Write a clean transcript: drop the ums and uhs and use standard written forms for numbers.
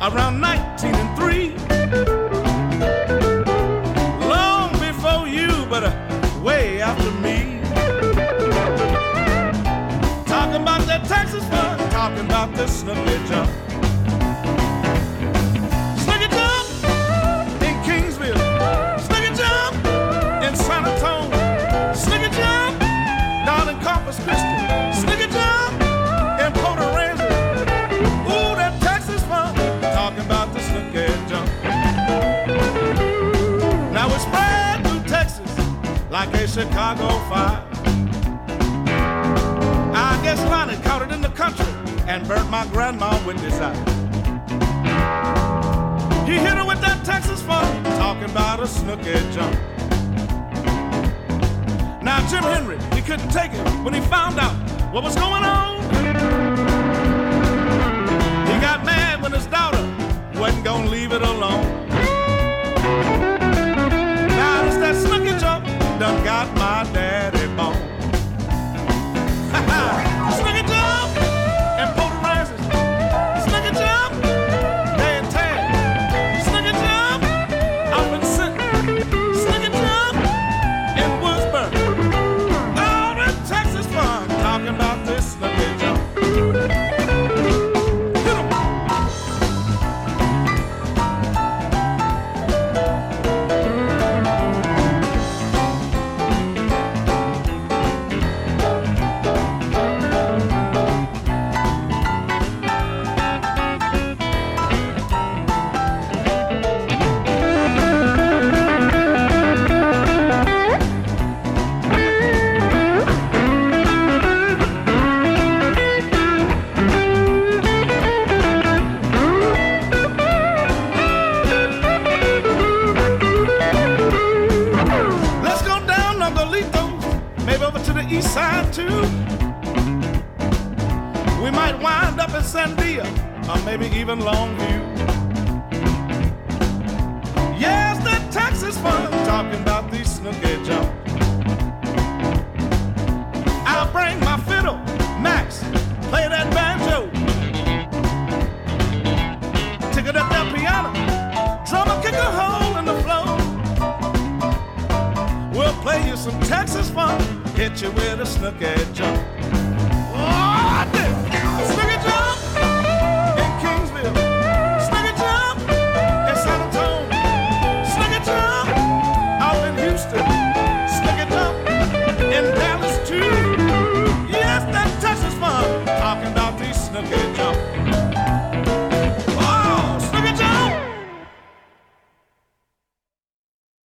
around 1903. Long before you, but way after me. Talking about that Texas fun, talking about the snooker jump. Snooker jump in Kingsville, snooker jump in San Antonio, snooker jump down in Corpus Christi, snooker jump in Port Aransas. Ooh, that Texas fun, talking about the snooker jump. Now it's spread through Texas like a Chicago fire. I guess Lonnie caught it in the country and burnt my grandma with desire. He hit her with that Texas fun, talking about a snooker jump. Now Jim Henry, he couldn't take it when he found out what was going on. He got mad when his daughter wasn't gonna leave it alone. Now it's that snooker jump done got my daddy bone. Snooker jump in Port Aransas, snooker jump there in Tad, snooker jump out in Sinton, snooker jump in Woodsburg. All the Texas fun, talking about this snooker jump. Hit 'em. Let's go down Nogalitos, maybe over to the east side too. We might wind up in Sandia, or maybe even Longview. Yes, that Texas fun, talking about these snooker jump. I'll bring my fiddle, Max, play that banjo. Ticket up that piano, drummer kick a hole in the floor. We'll play you some Texas fun, hit you with a snooker jump.